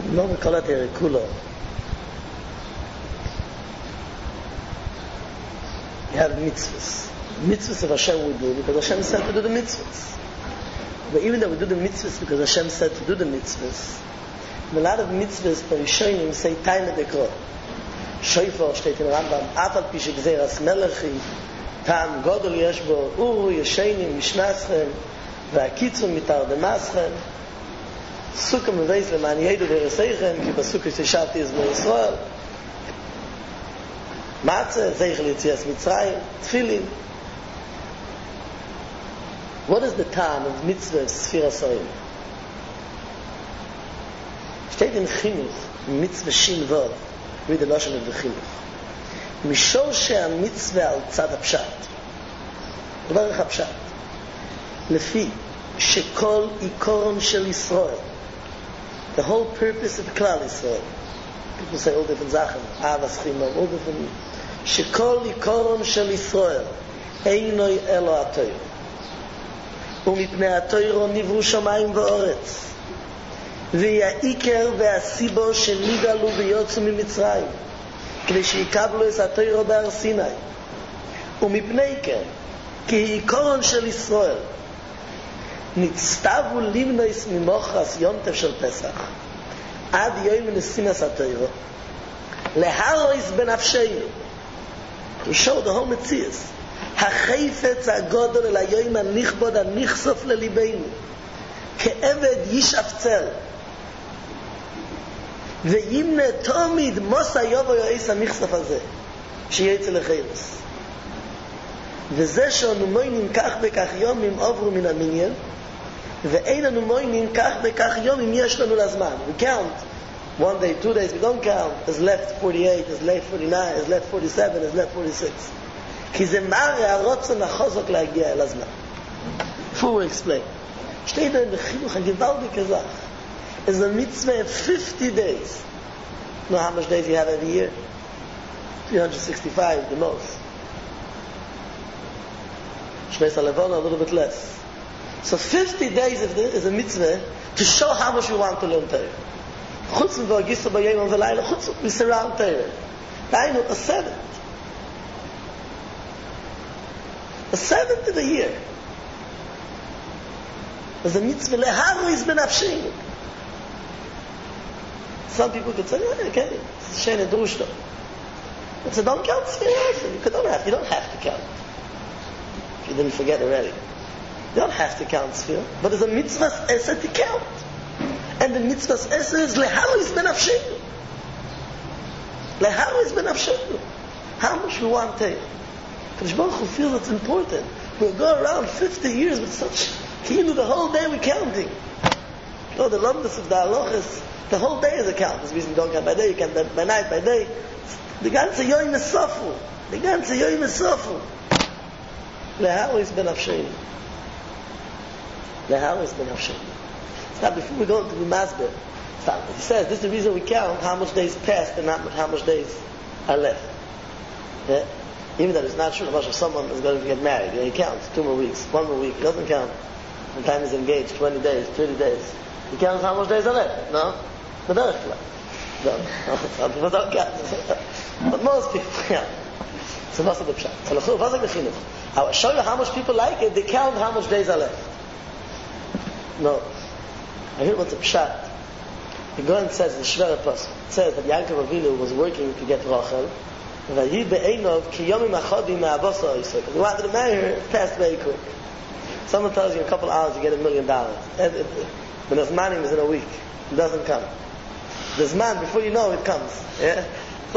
No Mikolat Yerikulo. You have mitzvahs. Mitzvahs of Hashem we do because Hashem said to do the mitzvahs. But even though we do the mitzvahs because Hashem said to do the mitzvahs, a lot of mitzvahs the Rishonim say Taina Dekro. Shofar steht in Rambam, Afal pi shegzeras melechi, Tam Godol yesh bo, Uru yesheinim mishnaschem, V'akitzum mitar demaschem, Sukkah meveis leman yedu v'ereseichem, Ki basukkah sheshavti es b'Yisrael, Matzah, Zeichel Yetzias Mitzrayim, Tfilin. What is the time of mitzvah of Sfira Soim? Steht in Chinuch, mitzvah Shin Vov, read the Lashon of the Chinuch. Mishor she'amitzvah al tzad hapshat. דבר איך הפשט. לפי שכל עיקרון של ישראל, the whole purpose of Klal Yisrael, people say all different Sachen, Avas Chimam, all different, שכל עיקרון של ישראל, אינוי אלו התויר. ומפני התוירו נברו שמיים ואורץ, והיא העיקר והסיבו שנגאלו ויוצאו ממצרים, כדי שיקבלו את התוירו בהר סיני. ומפני כן, כי עיקרון של ישראל, נצטוו לבנוס ממוחרס יונטף של פסח, עד יום נשינס התוירו, להרוס בנפשנו, to show the whole Metzias, החפץ הגודל אל היום הנכבוד הנכסוף לליבנו, כעבד ישאפצל, וימנה תמיד מוסא יובו יועס הנכסוף הזה, שיצא לחיירס. וזה שאנו מוינים כך וכך יומים עוברו מן המניין, ואין לנו מוינים כך וכך יומים יש לנו לזמן. We count 1 day, 2 days, we don't count. There's left 48, there's left 49, there's left 47, there's left 46. כי זה מראה הרוצן החוזק להגיע אל הזמן. Before we explain. שתי דברים בחינוך הגוואלדי כזך. Is a mitzvah of 50 days. You know how much days you have every year? 365, the most. Shmeis HaLevona, a little bit less. So 50 days is a mitzvah to show how much we want to learn Torah. Chutz v'agistu b'yom v'layla, chutz, we surround Torah. Dainu, a seventh. A seventh of the year. There's a mitzvah leharuis b'nafshinu. Some people could say, yeah, okay, it's shein and drushto. But so don't count Sfirah. You don't have to count. If you didn't forget already. You don't have to count Sfirah. But there's a mitzvah esa to count. And the mitzvah esa is leharuis b'nafshinu. Leharuis b'nafshinu. How much we want to take. Kadosh Baruch Hu feels it's important. We'll go around 50 years with such kilu the whole day we're counting. Oh, the lumdus of the halachas, the whole day is a count. There's a reason you don't count by day, you count by night, by day. The ganze yoyim is sofu. The ganze yoyim is sofu. Leharuis b'nafshinu. Leharuis b'nafshinu. Now before we go into the masber, he says this is the reason we count how much days passed and how much days are left. Yeah? Even though it's not true, if someone is going to get married, he counts 2 more weeks, 1 more week, he doesn't count. Sometimes he's engaged 20 days, 30 days. He counts how much days are left, no? But no, some people don't count. But most people count. So what's the pshat? So what's the chinuch? I'll show you how much people like it, they count how much days are left. No. I hear what's the pshat. The Goren says, the Shver Apostle, it says that Yaakov Avinu was working to get Rachel, because he wanted to marry her, it passed very quick. Someone tells you in a couple hours you get $1 million. But the money is in a week. It doesn't come. This man, before you know, it comes. Yeah? So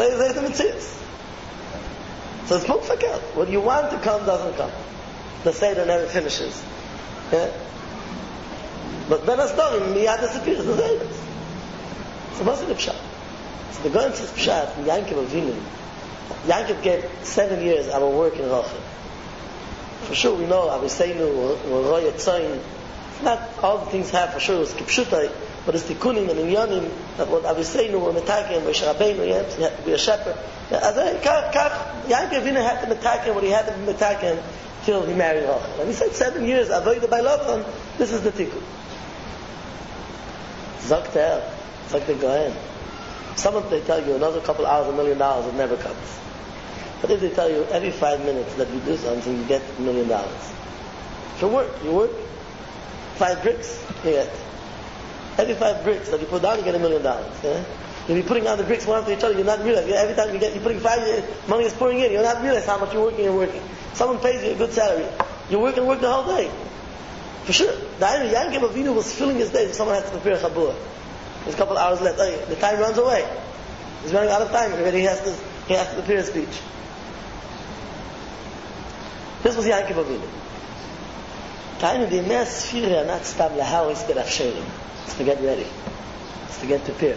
it's book for God. What you want to come doesn't come. The Seder never finishes. Yeah? But Ben Asdorim, Miyad disappears. The Seder. So what's the pshat? So the Goren says pshat from Yaakov Avinu. Yaakov gave 7 years of work in Rachel. For sure we know Aviseinu or Roy Etzoin. Not all the things have for sure. It's Kipshutai, but it's Tikkunim and Inyanim. That what Aviseinu or Metakim, Moshe Rabbeinu, he had to be a shepherd. Yaakov Avinu had to Metakim what he had to be Metakim till he married Rachel. And he said 7 years, Avodah by Lavan, this is the Tikkun. Zokter, It's like the Goyen. Someone, they tell you another couple hours, $1 million, it never comes. But if they tell you every 5 minutes that you do something, you get $1 million. You work, 5 bricks, you get. Every 5 bricks that you put down, you get $1 million. Yeah? You'll be putting down the bricks one after each other, you're not realizing. Every time you're putting 5, money is pouring in, you're not realizing how much you're working. Someone pays you a good salary. You work the whole day. For sure. The Yankov Avinu was filling his days if someone had to prepare a chabur. There's a couple hours left. The time runs away. He's running out of time already. He has to prepare a speech. This was Yankov Avinu. Tainu, the Yemei Sfira are not stam lahar instead of sharing. It's to get ready. It's to get prepared.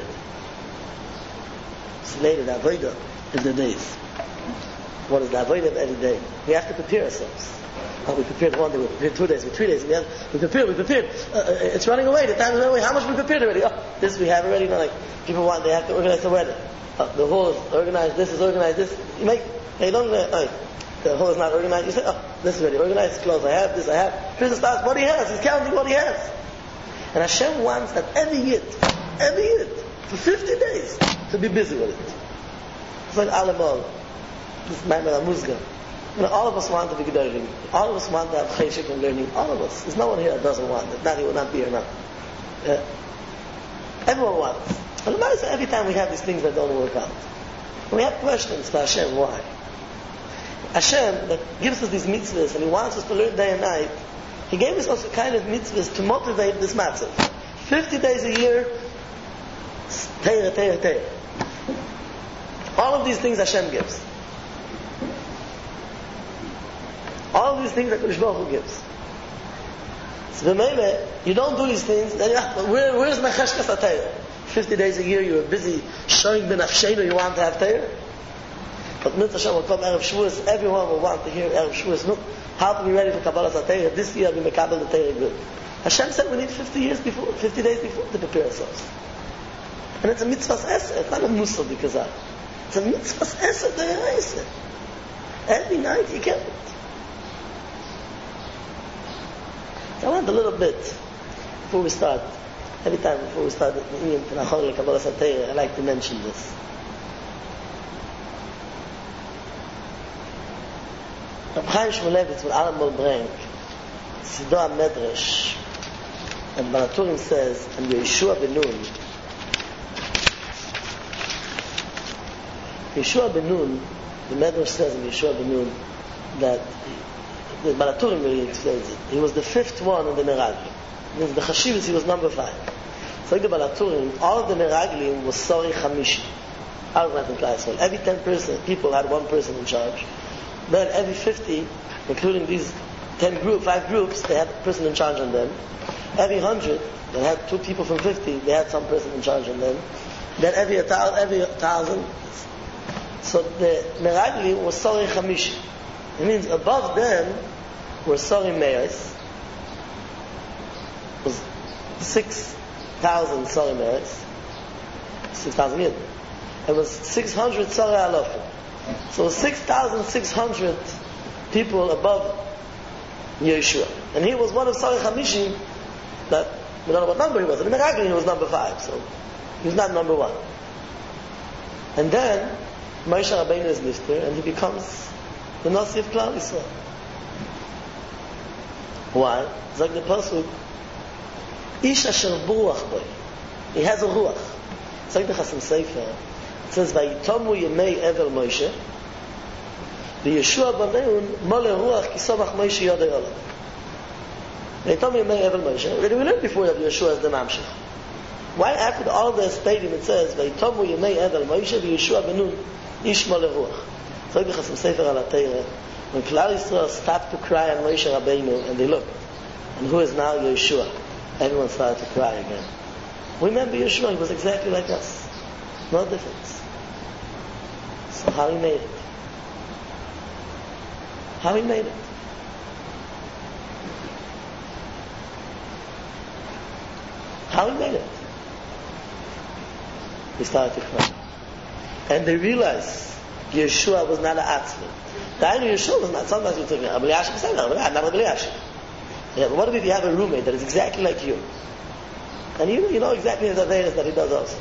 So later, the Avodah is the days. What is the Avodah of every day? We have to prepare ourselves. We prepared 1 day, we prepared 2 days, we 3 days. We prepared. It's running away. The time is running away. How much we prepared already? This we have already. Like people want, they have to organize the wedding. The hall is organized. This is organized. This they don't. The hall is not organized. You say, this is already organized. Clothes I have. This I have. Person starts what he has. He's counting what he has. And Hashem wants that every year, for 50 days, to be busy with it. It's like Alamol. This is Maimon Amuzga. All of us want to be learning. All of us want to have cheshik and learning. All of us. There's no one here that doesn't want it. Not he will not be here now. Everyone wants. And the matter is, every time we have these things that don't work out, and we have questions to Hashem, why? Hashem that gives us these mitzvahs and He wants us to learn day and night. He gave us also kind of mitzvahs to motivate this matzah. 50 days a year, Teirah. All of these things Hashem gives. All of these things that Kodesh Baruch Hu gives. So B'meile, you don't do these things, then where's my cheshkas HaTeirah? 50 days a year you are busy showing b'nafsheinu you want to have Teirah. But Mitzvah Hashem will come Erev Shavuos, everyone will want to hear Erev Shavuos. Look, how to be ready for Kabbalah HaTeirah. This year we mekabel the Teirah good. Hashem said we need 50 days before to prepare ourselves. And it's a mitzvah's esed. It's not a musal because of. It's a mitzvah's esed. Every night you get it. So I want a little bit before we start. Every time before we start the Inyan Tanachor Kabbalah HaTeirah, I like to mention this. Reb Chaim Shmulevitz with Alan Molbrank, Sido HaMedrash, and Balaturim says, and Yeshua ben Nun, the Medrash says in Yeshua ben Nun that the Balaturim really explains it. He was the 5th one in the Meraglim. Means the Chashivas, he was number 5. So like the Balaturim, all of the Meraglim was Sori Chamishi. Out of Latin class. Every 10 people had one person in charge. Then every 50, including these 5 groups, they had a person in charge on them. Every 100, they had 2 people from 50, they had some person in charge on them. Then every 1,000, so the Meraglim was Sori Chamishi. It means above them were Sori Meis. It was 6,000 Sori Meis. 6,000 Yidden. It was 600 Sori Alofim. So 6,600 people above Yeshua. And he was one of Sori Chamishim that, we don't know what number he was. In the Meraglim he was number 5, so he was not number 1. And then Moshe Rabbeinu is nifter, and he becomes the Nasi of Klal Yisrael. Why? It's like the pasuk, Ish asher buruach boy. He has a ruach. It's like the Chasam Sofer. It says, Vayitomu yemei evel Moshe, v'Yeshua b'neun mole ruach kisomach Moshe yodei olav. Vayitomu yemei evel Moshe. Already we learned before that Yeshua is the Mamshech. Why after all the stating it says, Vayitomu yemei evel Moshe, v'Yeshua b'neun ish mole ruach. It's like the Chasam Sofer al HaTeirah. When Klal Yisrael stopped to cry on Moshe Rabbeinu, and they looked, and who is now Yeshua? Everyone started to cry again. Remember Yeshua, he was exactly like us. No difference. So how he made it? How he made it? How he made it? They started to cry. And they realized Yeshua was not an atzman. The idea of Yeshua was not, sometimes you think, Rabbi Yashim said, no, not Rabbi Yashim. Yeah, but what if you have a roommate that is exactly like you? And you know exactly the Averis that he does also.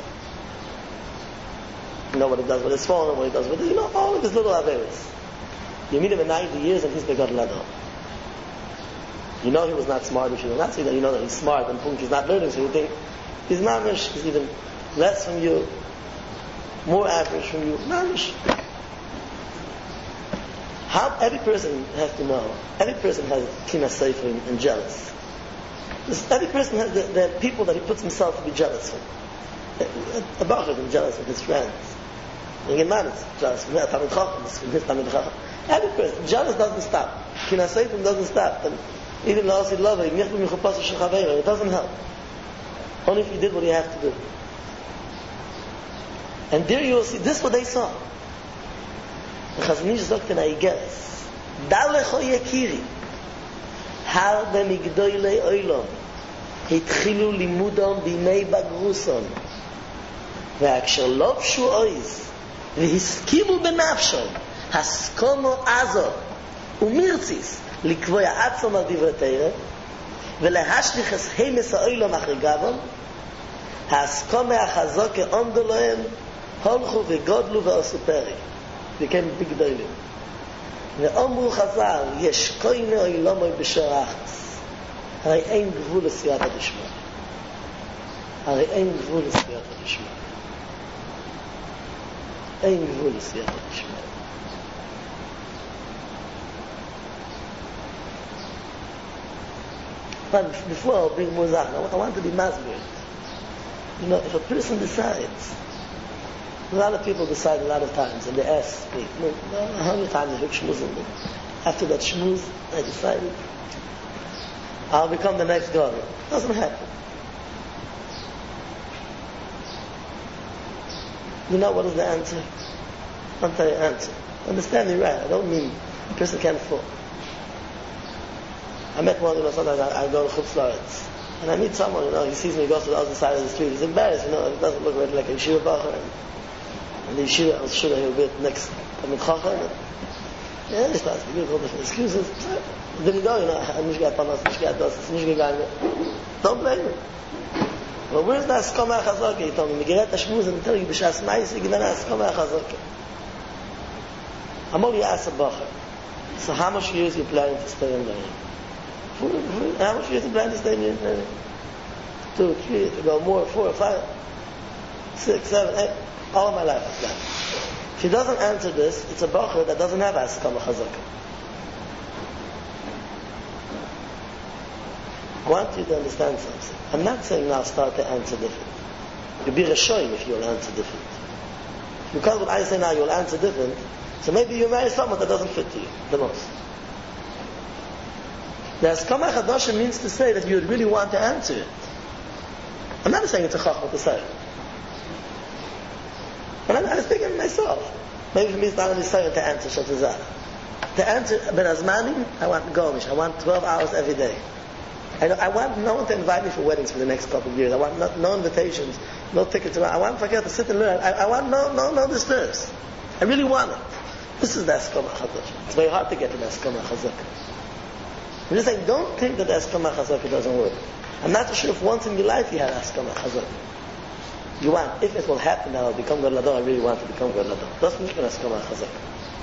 You know what he does with his phone and what he does with it. You know all of his little Averis. You meet him in 90 years and he's begot Ladon. You know he was not smart if you do not see that. You know that he's smart and he's not learning, so you think he's mamish, he's even less from you, more average from you. Mamish. How every person has to know, every person has kina sefer and jealous. Every person has the people that he puts himself to be jealous of. A bachar is jealous of his friends. A man is jealous of his Talmid Chacham. Every person, jealous doesn't stop. Kina sefer doesn't stop. And even though he loves it, it doesn't help. Only if you did what you have to do. And there you will see, this is what they saw. The Chazon Ish sagt in Aigeres, Dalecho Yekiri, Har B'migdoilei Oilom, Hitchilu Limudom B'mei Bagruson, Ve'aksher Lovshu Oiz, V'hiskimu B'nafshom, Haskomo Azo, Umirtzis, לקבוע עצום על דברי תורה ולהשליך את המס האוילום אחרי גבם ההסכמה החזקה עמדו להם הולכו וגודלו ועשו פרי became big גדולים ואמרו חז"ל יש כהנה אוילומוי בשור אחס הרי אין גבול לסייעתא דשמיא הרי אין גבול לסייעתא דשמיא אין גבול לסייעתא דשמיא But before I'll bring more Zach, I want to be masculine. You know, if a person decides, a lot of people decide a lot of times, and they ask me, how many times I took shmuz? After that shmuz, I decided I'll become the next God. It doesn't happen. You know what is the answer? I'll tell you the answer. Understand me right. I don't mean a person can't fall. I met one, sometimes I go to Chutz La'aretz, and I meet someone, he sees me, he goes to the other side of the street, he's embarrassed, it doesn't look like a yeshiva bacher, and the yeshiva, I was sure he'll be at the next Talmid Chacham, and he starts to give all different excuses. Didn't go, I'm nicht gegangen, I'm nicht gegangen, it's nicht gegangen. Don't blame me. But where's the Haskama HaChazaka? He told me, Megillat HaShmuz, and tell you, B'shas Ma'is, you give an Haskama HaChazaka. I'm only asked a bacher, so how much years are you planning to stay in learning? How much years you plan to stay in there? 2, 3, go more, 4, 5, 6, 7, 8. All of my life I've planned. If he doesn't answer this, it's a bacher that doesn't have Haskama Chazaka. I want you to understand something. I'm not saying now start to answer different. You'll be Rishoyim if you'll answer different. Because what I say now you'll answer different, so maybe you marry someone that doesn't fit to you the most. The Haskama Chadasha means to say that you would really want to answer it. I'm not saying it's a chachma to say it. But I was thinking myself. Maybe for me it's not only saying to answer Shatazah. To answer Ben Azmani, I want Gomish. I want 12 hours every day. I want no one to invite me for weddings for the next couple of years. I want no invitations, no tickets. I want Fakir to sit and learn. I want no disturbs. I really want it. This is the Haskama Chadasha. It's very hard to get to the Haskama Chazaka. I'm just saying, don't think that the Haskama Chazaka doesn't work. I'm not sure if once in your life you had Haskama Chazaka. You want, if it will happen that I'll become God Ladon, I really want to become God Ladon. That's not Haskama Chazaka.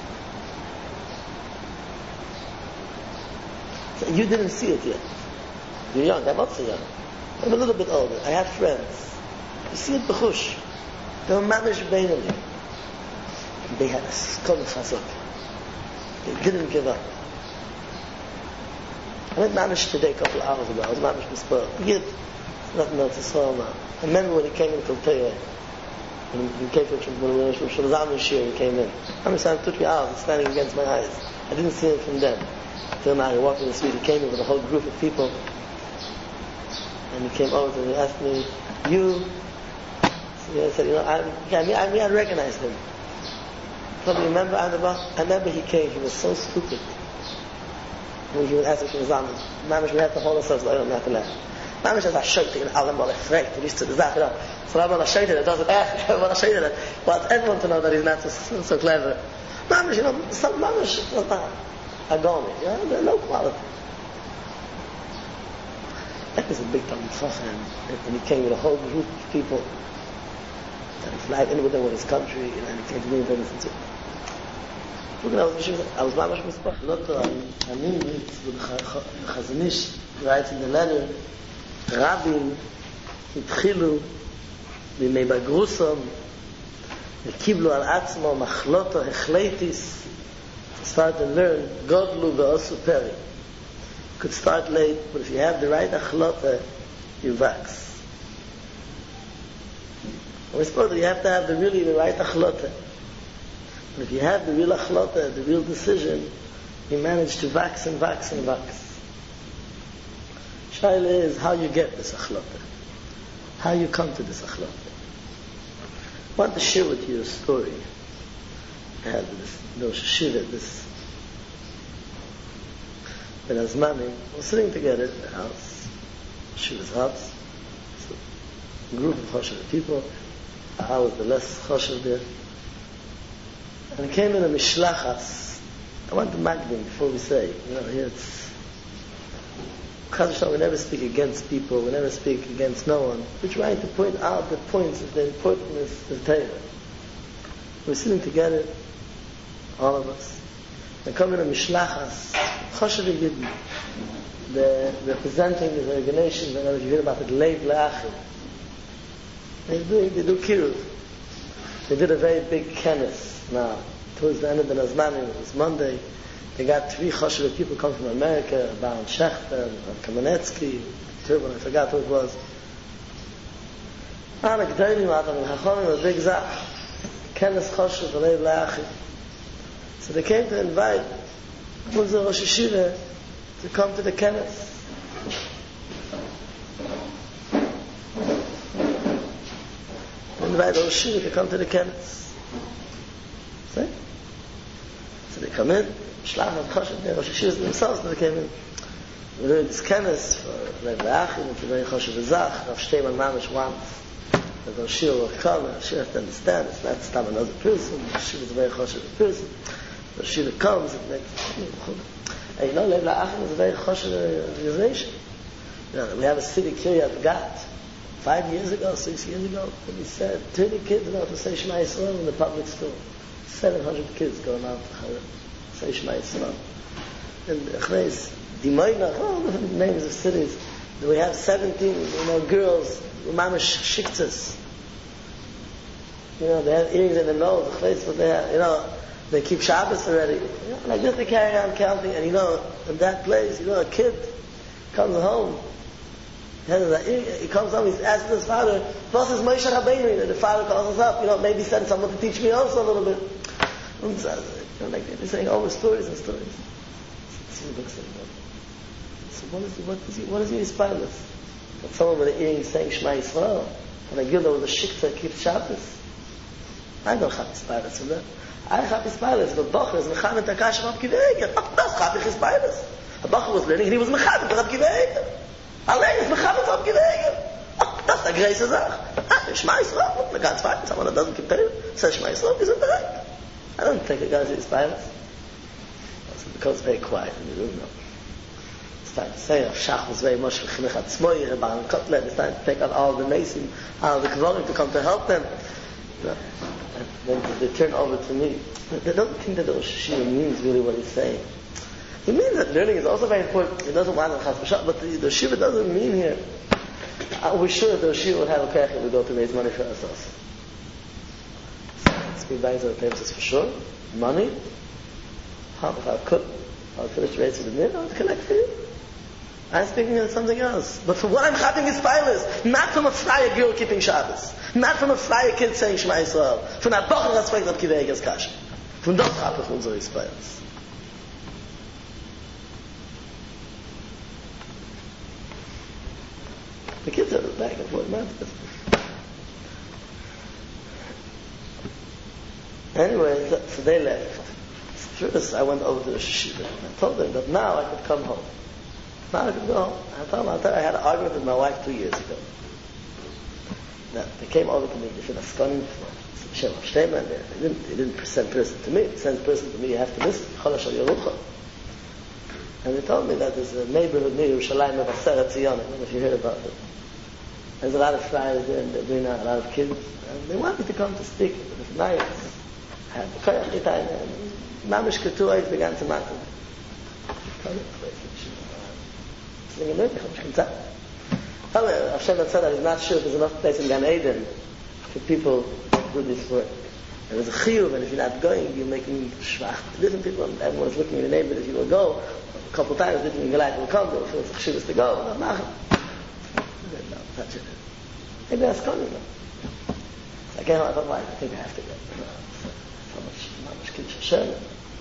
So you didn't see it yet. You're young, I'm not so young. I'm a little bit older. I have friends. You see it b'chush. They were mamish beinali. They had Haskama Chazaka. They didn't give up. I went mamish today a couple of hours ago. I was mamish b'spor. Yid, nothing else to saw him. I remember when he came in Kolteya. When he came from Shulzam Shir, he came in. It took me hours, standing against my eyes. I didn't see him from then. Till now, he walked in the street, he came in with a whole group of people. And he came over and he asked me, you? So I said, I recognized him. Probably remember, I remember he came, he was so stupid. When he would ask us from the Zaman, Mamish, we have to hold ourselves, I don't have to laugh. Mamish has a shayt in Alam Balech Frey, to reach to the Zachira. So I'm on a shayt that doesn't ask, I'm on a shayt that wants everyone to know that he's not so clever. Mamish, some Mamish, Agoni, they're no quality. That was a big time Chacham, and he came with a whole group of people. And he flied in with them with his country, and he came to me and listen to. Look, I was mamash mispach. Loto, I knew with Chazon Ish writes in the letter, Rabbim התחילו בימי בגרוסום וקיבלו על עצמו מחלוטו החלטיס to start and learn godlu ve'osu peri. Could start late, but if you have the right achlota, you wax. We're supposed to, you have to have the right achlota. And if you have the real achlota, the real decision, you manage to wax and wax and wax. Shaila is how you get this achlota, how you come to this achlota. I want to share with you a story. I had this Shiva, this Ben Azmani, we're sitting together in the house, Shiva's house, so a group of Choshev people. I was the less Choshev there. And it came in a Mishlachas. I want to magdim before we say, here it's we never speak against people, we never speak against no one. We're trying to point out the points of the importance of the Torah. We're sitting together, all of us. They come in a Mishlachas, Choshev Yidden, they're representing the organization, I don't know if you hear about it, Leiv Le'achim. They do kiruv. They did a very big kenes now. Towards the end of the Nazmani, it was Monday. They got 3 Choshev people come from America, Baron Schechter, Kamenetsky, Turban, I forgot who it was. Ana G'daylim Adam, Chachamim, a big zach. Kenes Choshev, Leiv Le'achim. So they came to invite Muzar Rosh Hashiva to come to the kenes. Invite Rosh Hashiva to come to the kenes. See? So they come in, Shlach of Choshev, Rosh Hashiva themselves, they came in. We're doing this kenes for Leiv Le'achim, it's a very Choshev Zach, Rav Shteiman Mamish wants that Rosh Hashiva will come, and Rosh Hashiva has to understand, it's not Stam another person, Rosh Hashiva is a very Choshev person. Rosh Hashiva comes and makes, and Leiv Le'achim is a very Choshev organization. We have a city, Kiryat Gat. 5 years ago, 6 years ago, when he said 30 kids know to say Shema Yisrael in the public school. 700 kids going out to say Shema Yisrael. And Dimoina, all different names of cities. We have 17, girls, mamish shiktas. They have earrings in their nose, but they have, they keep Shabbos already. Like this they carry on counting, and in that place, a kid comes home. He comes home, he's asking his father, "What is Moshe Rabbeinu?" And the father calls us up, maybe send someone to teach me also a little bit. Like they're saying over stories and stories. So what is he inspired with? That someone with an earring saying Shema Yisrael, and a gilda with a shikta keeps Shabbos? I don't have inspired from that. I have inspired the Bachar is Mechamed Takash Rab Kiveiger. That's Chabich inspired. The Bachar was learning and he was Mechamed Rab Kiveiger. Allein ist Mechamed Rab Kiveiger. That's the grace of that. Shema Yisrael, the God's fine. Someone that doesn't keep Torah says Shema Yisrael, isn't right. I don't think a guy is inspired. Because it's very quiet in the room now. It's time to say, Shach was very much Chimich Atzmoy, Rebbe Kotler, it's time to take out all the Mason, all the Kvorim to come to help them. Then they turn over to me. They don't think that the Rosh Hashiva means really what he's saying. He means that learning is also very important. He doesn't want to chas v'shal, but the Shiva doesn't mean here. We're sure that the Shiva would have a kach if we go to raise money for ourselves. Speed banks on the tables is for sure. Money. If I could, I'll finish raising the minute, I'll collect for you. I'm speaking of something else. But for what I'm chatting is pilot, not from a fryer girl keeping Shabbos. Not from a fryer kid saying Shema Yisrael. From that Bachar that's waiting up Kiveiger's Kasha. From those chatting of unsere Yisraels. The kids are back and forth, man. Anyway, so they left. First, I went over to the Shiva. I told them that now I could come home. Now I could go home. I told them I had an argument with my wife 2 years ago. Now, they came over to me, they said, Askanim, Shem Shteiman, they didn't send person to me. They sent person to me, you have to listen. And they told me that there's a neighborhood near Yerushalayim of Aseret Zionim. I don't know if you heard about it. There's a lot of friars there, and they're doing a lot of kids. And they want me to come to speak. But it's nice. I had the koyach time, and Mamish Ketuah began to matter. Hashem had said that he's not sure if there's enough place in Gan Eden for people to do this work. And there's a chiyuv, and if you're not going, you're making shvach. Different people, and everyone's looking in the neighborhood. If you will go a couple times, different Goliath will come, but if it's chiyuv to go, no, no, touch it. Maybe that's coming. I can't help why. I think I have to go. How much kiddush Hashem.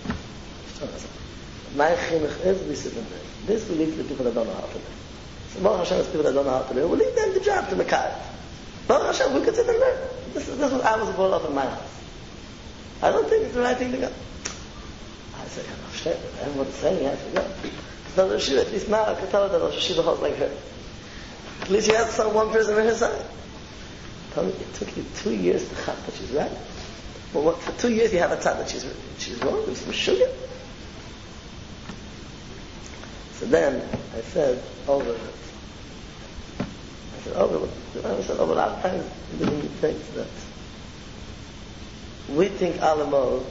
My chinuch is we sit in there. This will lead to the people that don't know how to live. So Baruch Hashem is people that don't know how to live. We'll leave them the job to Mekayah. Baruch Hashem, we could sit and learn. This is what I was brought up in my house. I don't think it's the right thing to go. I say, everyone is saying you have to go. It's not Rosh Hashiva. At least now I can tell her that Rosh Hashiva holds like her. At least you have some one person on her side. Tell me, it took you 2 years to chap that she's right. Well, what, for 2 years you have a tzad that she's wrong? It's sugar. So then I said over it. I said over a lot of times different things that we think Alamo.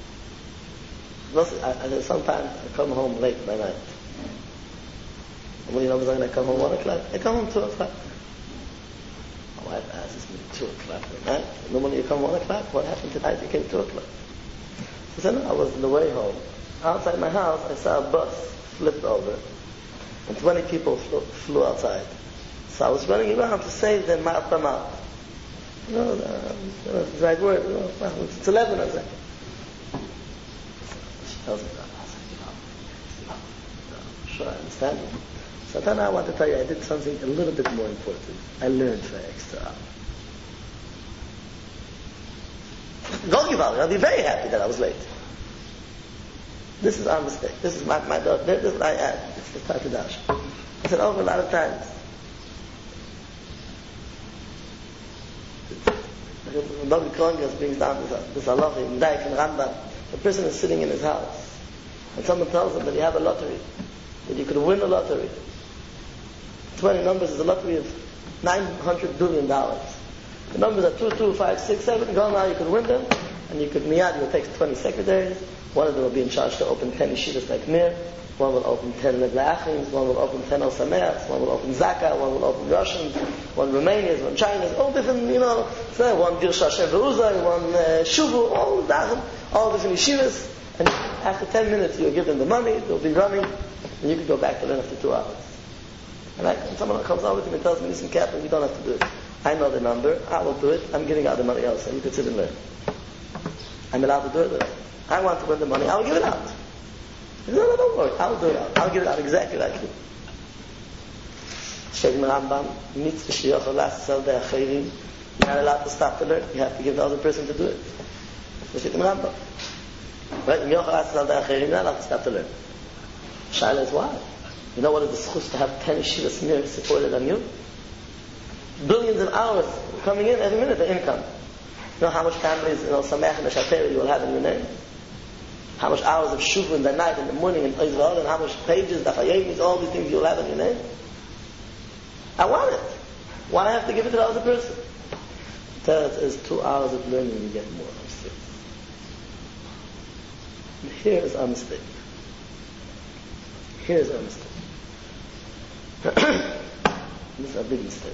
Sometimes I come home late by night. When you know I come home 1 o'clock, I come home 2 o'clock. My wife asks me 2 o'clock at night. Normally you come 1 o'clock. What happened tonight? You came 2 o'clock. So I said, no, I was on the way home. Outside my house, I saw a bus flipped over, and 20 people flew outside. So I was running around to save them mouth by mouth. It's the right word. It's 11, I said. She tells me, sure, I understand you. So then I want to tell you, I did something a little bit more important. I learned for extra hour. Don't give up. I'll be very happy that I was late. This is our mistake. This is my daughter. This is what I add. It's the Tarkadash. I said over a lot of times. Dr. Krongas brings down this halacha in Daik and Rambam. A person is sitting in his house, and someone tells him that you have a lottery, that you could win a lottery. 20 numbers is a lottery of $900 billion. The numbers are 2, 2, 5, 6, 7. Go now, you could win them, and you could miyad. You will take 20 secretaries. One of them will be in charge to open 10 yeshivas like Mir. One will open 10 Le'achims. One will open 10 Osameachs. One will open Zaka. One will open Russians. One Romanians. One Chinese. All different, one Dirsha Hashem Ve'uzay. One Shuvu. All Dachim. All different yeshivas. And after 10 minutes, you'll give them the money. They'll be running, and you can go back to learn after 2 hours. And someone comes over to me and tells me, listen, Captain, you don't have to do it. I know the number. I will do it. I'm giving out the money also. You can sit and learn. I'm allowed to do it. I want to win the money. I will give it out. He said, no, don't worry. I will do it out. I'll give it out exactly like you. Shegim Rambam, mitzvah shiyoch alas sel de'achirim. You're not allowed to stop to learn. You have to give the other person to do it. Shegim Rambam. Right? In yoch alas sel de'achirim, you're not allowed to stop to learn. Shaila is why? You know what is the schus to have 10 yeshivas mir supported on you? Billions of hours coming in every minute, the income. You know how much families, Sameach and Shateri you will have in your name? How much hours of Shuvu in the night, in the morning, in Israel, and how much pages, Dachayemis, all these things you'll have in your name? I want it. Why do I have to give it to the other person? Tell it is 2 hours of learning and you get more. Here is our mistake. Here is our mistake. This is a big mistake.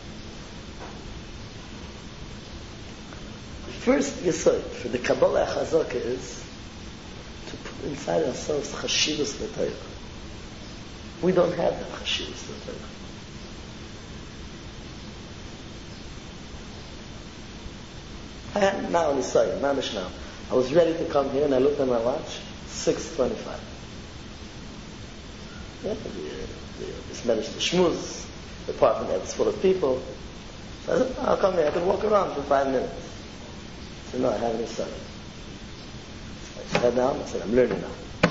The first yesod for the Kabbalah Chazaka is to put inside ourselves Chashivus L'Torah. We don't have that Chashivus L'Torah. I had now on the side, mamish now. I was ready to come here and I looked at my watch, 6:25. Yeah, this managed the shmuz, the apartment there was full of people. So I said, I'll come here, I can walk around for 5 minutes. I said, no, I have any son. I sat down, I said, I'm learning now.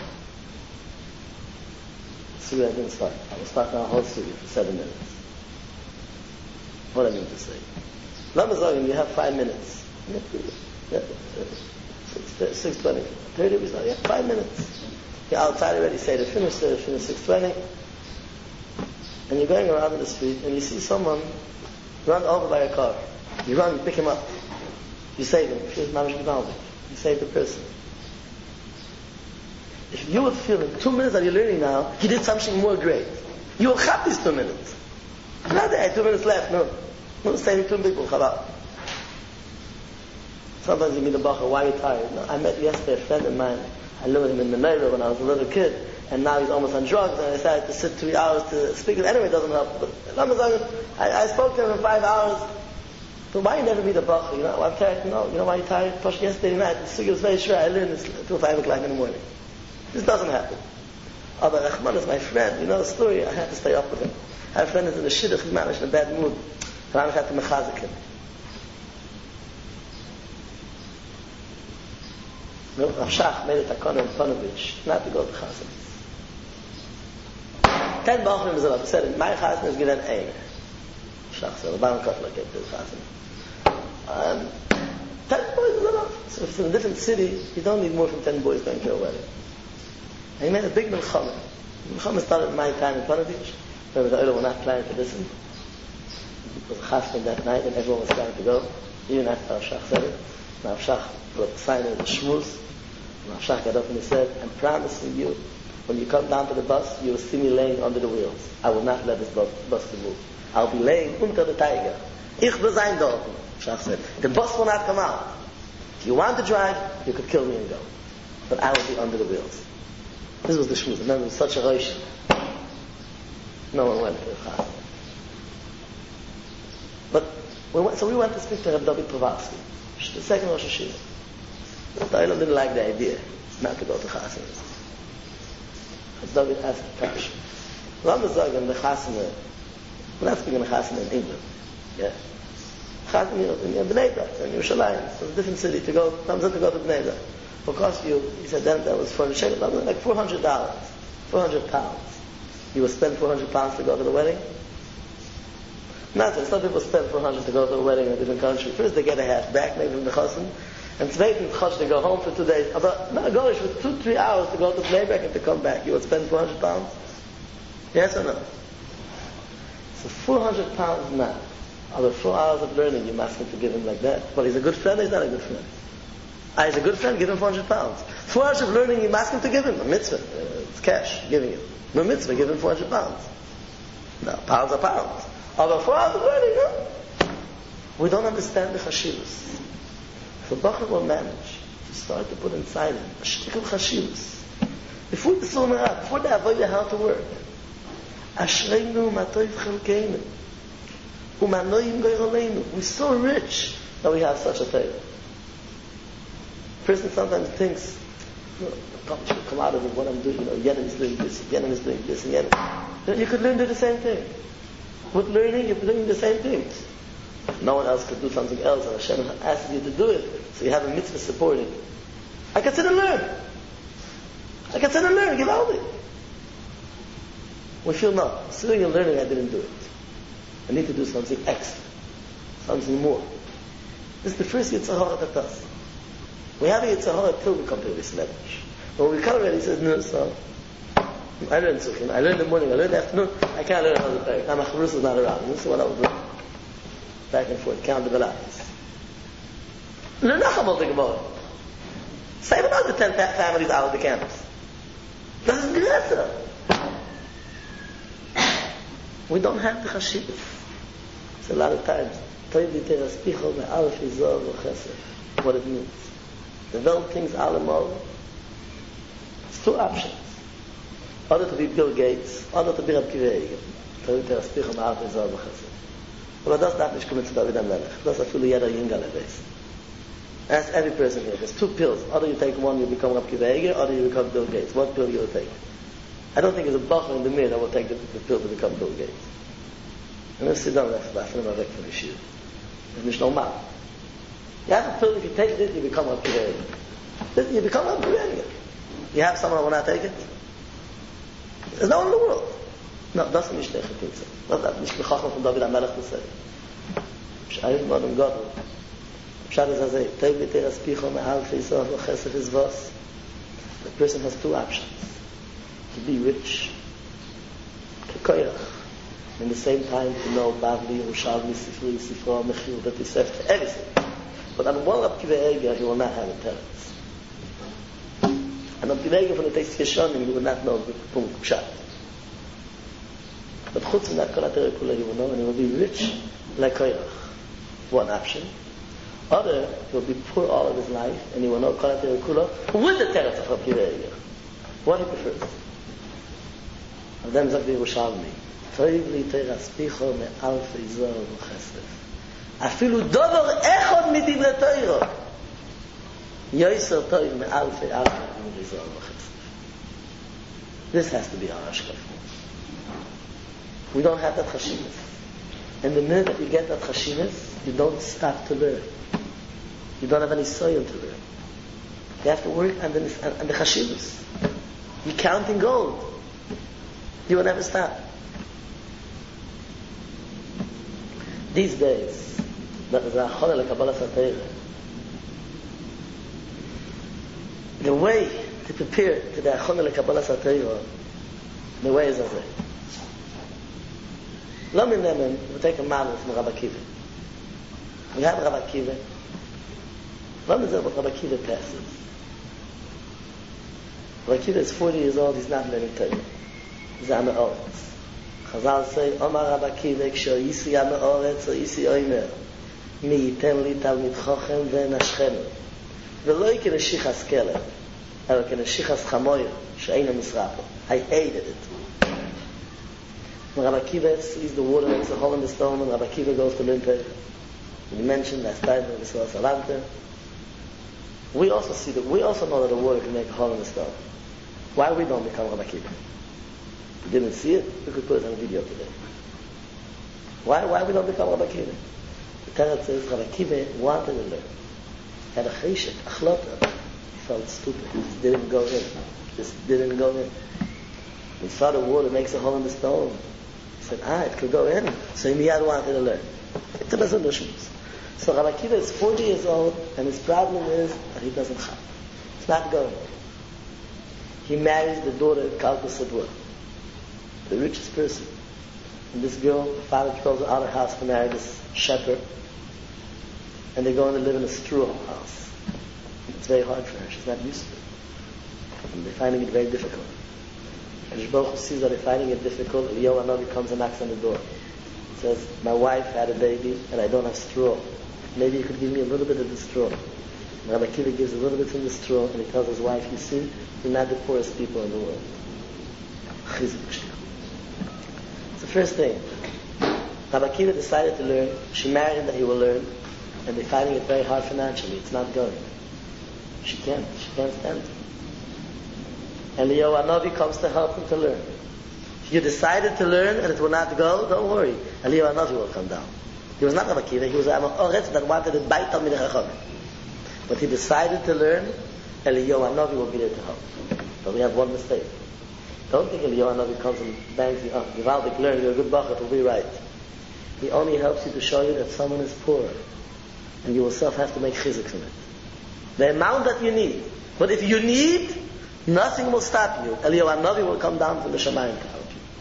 Studio I didn't start. I was starting our whole studio for 7 minutes. What I mean to say. Lamazogin, you have 5 minutes. 6:20, 30, we start, 5 minutes. You're outside already, say to finish 6:20, and you're going around in the street, and you see someone run over by a car. You run, you pick him up. You save him. You save the person. If you would feel in 2 minutes that you're learning now, you did something more great. You will have these 2 minutes. Not there, 2 minutes left, no. No, saving 2 people, chalal. Sometimes you meet a bacher, why are you tired? No, I met yesterday a friend of mine. I knew him in the Menorah when I was a little kid, and now he's almost on drugs, and I decided to sit 3 hours to speak. Anyway, it doesn't help. But I spoke to him for 5 hours. But why you never meet a bacher? You know, I'm tired. No, you know why you're tired? Because yesterday night, the sugi was very sure. I learned this till 5 o'clock in the morning. This doesn't happen. Abba Rahman is my friend. You know the story? I had to stay up with him. I have a friend who's in the shidduch, he's managed in a bad mood. And I had to mechazik him. Rav Shach made a takana in Panovich not to go to Chazan. 10 Bachrim is enough. He said, my Chazan is given Eine. Shach said, the Baron Kotler gave to the Chazan. 10 boys is enough. So if it's in a different city, you don't need more than 10 boys going to a wedding. And he made a big milchama. The milchama started in my time in Panovich. Remember, the Olam were not planning to listen. It was a chaspan that night, and everyone was planning to go. Even after Rav Shach said it. Rav Shach brought the sign of the shmuz. Rav Shach got up and he said, I'm promising you, when you come down to the bus, you will see me laying under the wheels. I will not let this bus to move. I'll be laying unter the tiger. Ich will sein dort. Shach said, the bus will not come out. If you want to drive, you could kill me and go. But I will be under the wheels. This was the shmuz. Remember, it was such a rosh. No one went to the Chazan. But we went to speak to Reb David Provarsky, the second Rosh Hashiva. The Olam didn't like the idea not to go to Chazan. Reb David asked the question. Lama Zagan, the Chazan, we're not speaking of Chazan in England. Yeah. Chazan in Bnei Brak, in Yerushalayim. So it's a different city to go, comes up to go to Bnei Brak. Because he said then that was $400, like $400, 400 pounds. You would spend 400 pounds to go to the wedding? Nothing. Some people spend 400 to go to a wedding in a different country. First they get a half back, maybe from the chassan, and maybe they go home for 2 days. But no, go for 2-3 hours to go to playback and to come back. You would spend 400 pounds? Yes or no? So 400 pounds now. Over 4 hours of learning, you must have to give him like that. But he's a good friend or he's not a good friend? He's a good friend, give him 400 pounds. 4 hours of learning, you must have to give him a mitzvah. It's cash, giving you. No mitzvah, give him 400 pounds. No, pounds are pounds. Although 4 hours of learning, no? We don't understand the chashivus. If a bacher will manage to start to put inside him a shtick of chashivus, before the sunnah, before they avoid how to work, Ashreinu matoiv chelkeinu, umanoyim goyroleinu. We're so rich that we have such a table. A person sometimes thinks, should come out of it, what I'm doing, Yemen is doing this, Yemen is doing this, and Yemen. You could learn to do the same thing. With learning, you're doing the same things. No one else could do something else, and Hashem asks you to do it, so you have a mitzvah supporting it. I can sit and learn. Give out it. We feel, no, sitting and learning, I didn't do it. I need to do something extra, something more. This is the first Yitzhak that does. We have a Yitzhak till we come to this medrash. When we come already, he says, no, so I learned Sukkim. I learned in the morning, I learned in the afternoon. I can't learn another parak. Now my Chavrus is not around. This is what I was doing. Back and forth, count the Velas. Learn Nachamol the Gemara. Save another 10 families out of the campus. Das ist größer. We don't have the Chashivas. It's a lot of times. What it means. Develop things allemal. It's 2 options. Either to be Bill Gates, either to be Rab Kiva Eger. But das darf nicht kommen zu David HaMelech. Das ist viele jeder Jünger leves. Ask every person here. There's 2 pills. Either you take one, you become Rab Kiva Eger, or you become Bill Gates. What pill you will take? I don't think there's a bacher in the mirror that will take the pill to become Bill Gates. And let's sit down and laugh and back for the shir. It's nicht normal. You have a pill, if you take it, you become Rab Kiva Eger. You become Rab Kiva Eger. You have someone who will not take it? There's no one in the world. No, das ist nicht der Chitze. Das ist nicht die Chachma von David HaMelech zu sagen. Sh'ayim Modem Godel. Pshat is hazeh. Tev b'ter aspicho me'al fe'isov v'chesef is vos. The person has 2 options. to be rich, to koyach, and at the same time to know Bavli, Yerushalmi, Sifri, Sifra, Mechil, Betisef, everything. But on one Rabbi Akiva Eiger, he will not have a teretz. And Rabbi Akiva Eiger, from the text Yeshonim, he will not know the Punkt Pshat. But chutz from that Kol HaTorah Kula, he will know, and he will be rich like koyach. One option. Other, he will be poor all of his life, and he will know Kol HaTorah Kula with the teretz of Rabbi Akiva Eiger. What he prefers. And then Zak the Yerushalmi. Toiv li teiraspicho me'alfei zor v'chesef. Afilu dover echod midivre Torah. Yoiser toiv me'alfei zor v'chesef. This has to be our hashkafa. We don't have that chashimus. And the minute that you get that chashimus, you don't stop to learn. You don't have any soil to learn. You have to work on the chashimus. You're counting gold. You will never stop. These days, the way to prepare to the Achona LeKabbalas HaTorah, the way is as it. Lo min nemen, we take a model from Rabbi Akiva. We have Rabbi Akiva. Lo min zeh what Rabbi Akiva passes. Rabbi Akiva is 40 years old, he's not learning Torah. He's a me'oretz. Chazal say, Omar Rabbi Akiva, ksho yisi a me'oretz, o yisi oimer, mi yiten li talmid chochem ve'nashchenu. Ve'lo yike neshichas kelem, elo ke neshichas chamoyer, she'eino misrapo. I hated it. When Rabbi Akiva sees the water, makes a hole in the stone, and Rabbi Akiva goes to learn Torah. We mentioned last time when we saw Salanta. We also know that the water can make a hole in the stone. Why we don't become Rabbi Akiva? We didn't see it, we could put it on a video today. Why we don't become Rabbi Akiva? The Torah says Rabbi Akiva wanted to learn. Had a cheshek, achlota. He felt stupid. He just didn't go in. He saw the water makes a hole in the stone. He said, it could go in. So he miyad wanted to learn. It's a resolution. So Rabbi Akiva is 40 years old, and his problem is that he doesn't have. It's not going. He marries the daughter of Kalkus Sadwa, the richest person. And this girl, the father throws her out of the house to marry this shepherd, and they're going to live in a straw house. It's very hard for her. She's not used to it. And they're finding it very difficult. And Baruch Hu sees that they're finding it difficult. Eliyahu Hanavi comes and knocks on the door. He says, my wife had a baby, and I don't have straw. Maybe you could give me a little bit of the straw. And Rabbi Akiva gives a little bit from the straw, and he tells his wife, you see, you're not the poorest people in the world. It's the first thing. Rabbi Akiva decided to learn. She married him that he will learn, and they're finding it very hard financially. It's not going. She can't stand it. And Eliyahu Hanavi comes to help him to learn. If you decided to learn and it will not go, don't worry. Eliyahu Hanavi will come down. He was not Rabbi Akiva, he was an Oretz that wanted to bite Talmidei Chachamim. But he decided to learn, Eliyahu Hanavi will be there to help. But we have one mistake. Don't think Eliyahu Hanavi comes and bangs you up. Givaldik, learn, you're a good bachar, it will be right. He only helps you to show you that someone is poor. And you yourself have to make chizik from it. The amount that you need. But if you need, nothing will stop you. Eliyahu Hanavi will come down from the Shamayim to help you.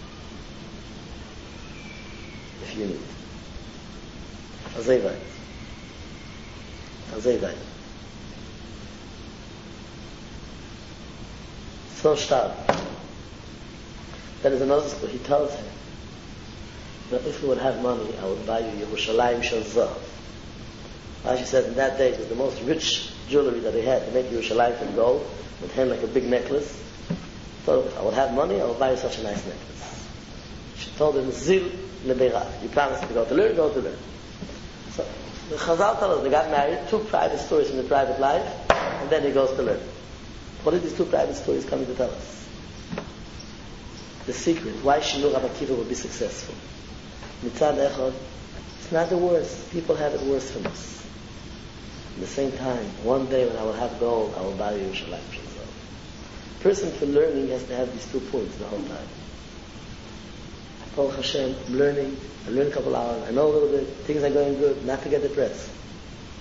If you need. Azevai. So stark. That is another story. He tells him that if you would have money, I would buy you Yerushalayim Shel Zav. Rashi says in that day it was the most rich jewelry that they had to make Yerushalayim from gold, with him like a big necklace. So if I would have money, I would buy you such a nice necklace. She told him, Zil lebeirach. You promised to go to learn, go to learn. So the Chazal tell us they got married, 2 private stories from the private life, and then he goes to learn. What are these 2 private stories coming to tell us? The secret, why Shinu Rabbi Akiva will be successful. Mitzad Echad, it's not the worst. People have it worse from us. At the same time, one day when I will have gold, I will buy you Yerushalayim. Person for learning has to have these 2 points the whole time. Baruch Hashem, I'm learning, I learn a couple hours, I know a little bit, things are going good, not to get depressed.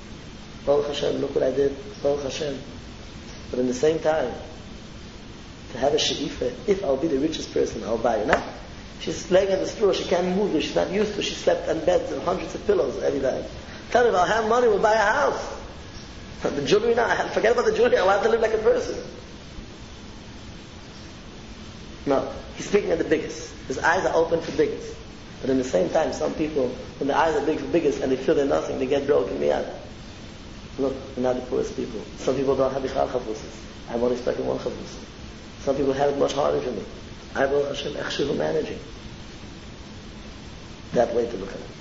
Baruch Hashem, look what I did, Baruch Hashem. But in the same time, to have a she'ifa. If I'll be the richest person, I'll buy you. Now, she's laying on the floor, she can't move, she's not used to, she slept on beds and hundreds of pillows every night. Tell me, if I'll have money, we'll buy a house. The jewelry now, forget about the jewelry, I want to live like a person. No, he's speaking at the biggest. His eyes are open for biggest. But in the same time, some people, when their eyes are big for biggest and they feel they're nothing, they get broken miyad. Look, we're not the poorest people. Some people don't have bichal chavusas. I'm only expecting one chavus. Some people have it much harder than me. I will Hashem echshivu managing. That way to look at it.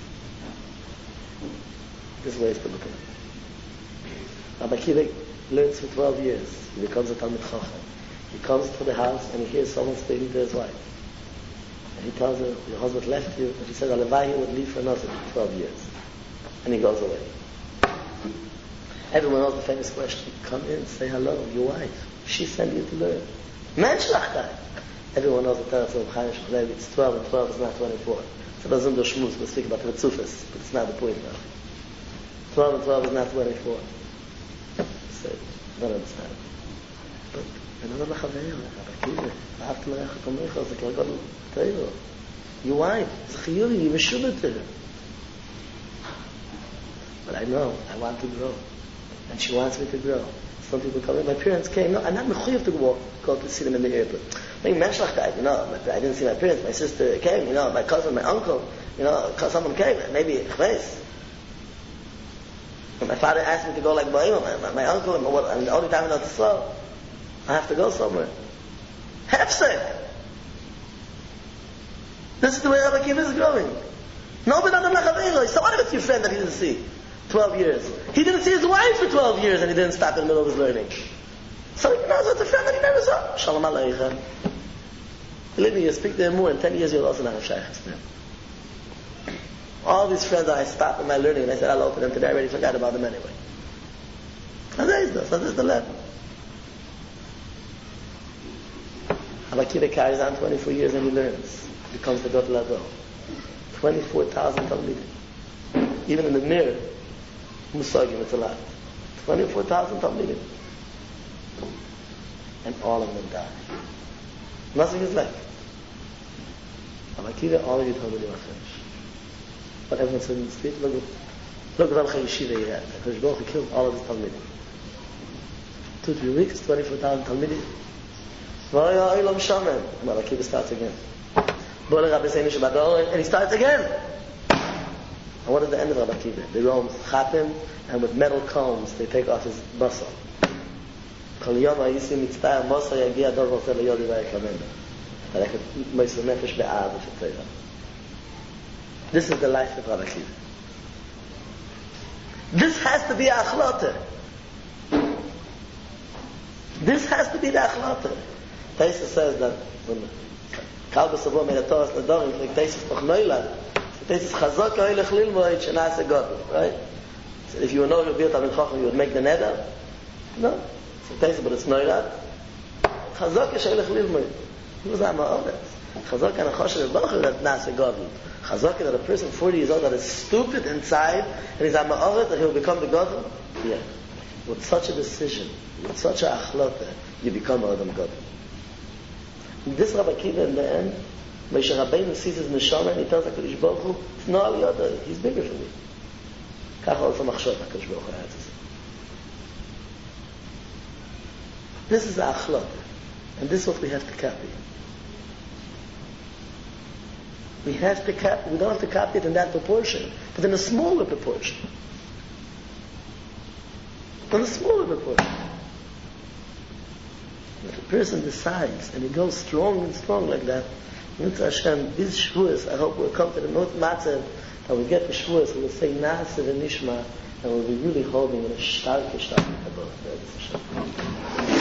This way is to look at it. Rabbi Akiva learns for 12 years. He becomes a Talmid Chacham. He comes to the house and he hears someone speaking to his wife. And he tells her, your husband left you. And she says, Alavai, he would leave for another 12 years. And he goes away. Everyone knows the famous question. Come in, say hello, your wife. She sent you to learn. Mensch lachtai. Everyone knows the Teretz of Chaim Shechlevi. It's 12 and 12 is not 24. So doesn't do shmuz. We'll speak about the Tzufas, but it's not the point now. 12 and 12 is not 24. So, don't understand. But another lachaveira, Rabbi Akiva, after Lerecha Kamecha, it's like God Teiro. Your wife, it's a chiyuvi, you meshubah to her. But I know, I want to grow. And she wants me to grow. Some people come in, my parents came, no, I'm not mechuyev to go to see them in the airport. Like menschlichkeit, I didn't see my parents, my sister came, my cousin, my uncle, someone came, maybe, ich weiß. My father asked me to go like my uncle, and the only time I know to slow, I have to go somewhere. Hefsek! This is the way Rabbi Akiva is growing. No, but not a so what if it's your friend that he didn't see? 12 years. He didn't see his wife for 12 years and he didn't stop in the middle of his learning. So he knows it's a friend that he never saw. Shalom Aleichem. Believe me, you speak to him more in 10 years, you'll also not have shaykhs to him. All these friends that I stopped in my learning and I said hello to them today, I already forgot about them anyway. So there is the level. Rabbi Akiva carries on 24 years and he learns. He becomes the Gadol Ador. 24,000 Talmidim. Even in the mirror, Musagim, it's a lot. 24,000 Talmidim. And all of them die. Nothing is left. Rabbi Akiva, all of you Talmidim are finished. But everyone said in the street, look at Rabbi Yeshiva he had. Hakadosh Baruch Hu killed all of his Talmidim. 2-3 weeks, 24,000 Talmidim. Rabbi Akiva starts again. And he starts again. And what is the end of Rabbi Akiva? They roam chatim, and with metal combs they take off his basal. This is the life of Rabbi Akiva. This has to be achlata. This has to be the achlata. Taisa says that when Kalba Sabo made a Torah Nadorim, like Taisa Toch Neulad, Taisa Chazak Oilech Lilmoid Shenas Gadol, right? So if you would know you'll be a Talmid Chacham, you would make the neder? No. So Taisa, but it's Neulad. Chazak Oilech Lilmoid. He was not ma'onet. Chazak and a Choshev Baruch that Nas Gadol. Chazak that a person 40 years old that is stupid inside, and he's a ma'onet that he will become the Gadol? Yeah. With such a decision, with such a achlata, you become Adam Gadol. This Rabbi Akiva in the end, Moshe Rabbeinu sees his neshama and he tells HaKadosh Baruch Hu, it's no aliyah, he's bigger for me. Kach also machshot HaKadosh Baruch Hu had to say. This is the achlata, and this is what we have to copy. We have to copy. We don't have to copy it in that proportion, but in a smaller proportion. In a smaller proportion. If a person decides and he goes strong and strong like that, Mitzvah Hashem, these Shavuos, I hope we'll come to the Matzav, and we get the Shavuos, we'll say Na'aseh v'Nishma, and we'll be really holding in a starke Kabbalah.